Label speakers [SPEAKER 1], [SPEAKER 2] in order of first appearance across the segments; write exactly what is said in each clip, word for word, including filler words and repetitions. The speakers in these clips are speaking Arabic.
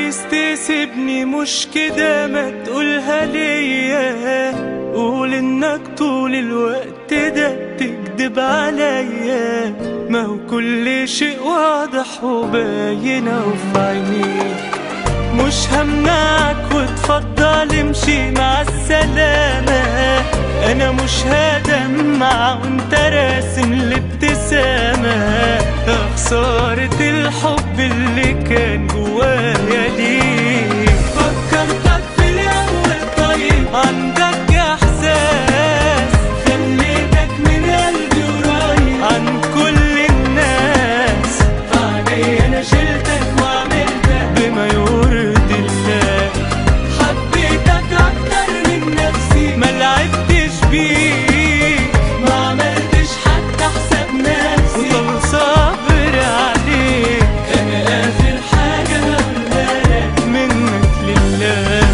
[SPEAKER 1] عايز تسيبني مش كده، ما تقولها ليا. قول انك طول الوقت ده بتكدب عليا، ما هو كل شيء واضح وباين وفي عينيك. مش همنعك وتفضل امشي مع السلامة، انا مش هدمع وانت راسم الابتسامة. خسارة الحب اللي كان جوايا ليك. فكرتك في الاول طيب، عندك احساس، خليتك من قلبي قريب عن كل الناس. فعلي انا شلتك وعملتك بما يرضي الله. حبيتك اكتر من نفسي، ما لعبتش بيك، ما عملتش حتى حساب نفسي، وطول صبر عليك. انا اخر حاجة بقولها لك منك لله.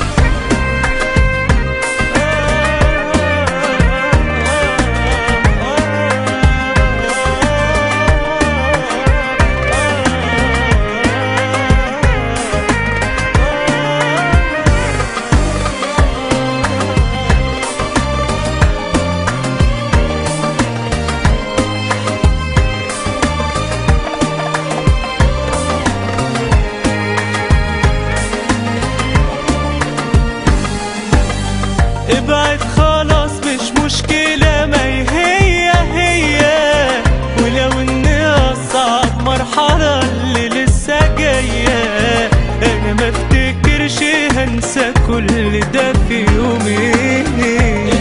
[SPEAKER 1] ابعد خلاص مش مشكلة، ما هي هي. ولو اني اصعب مرحلة اللي لسه جاية، انا ما افتكرش هنسى كل ده في يومين.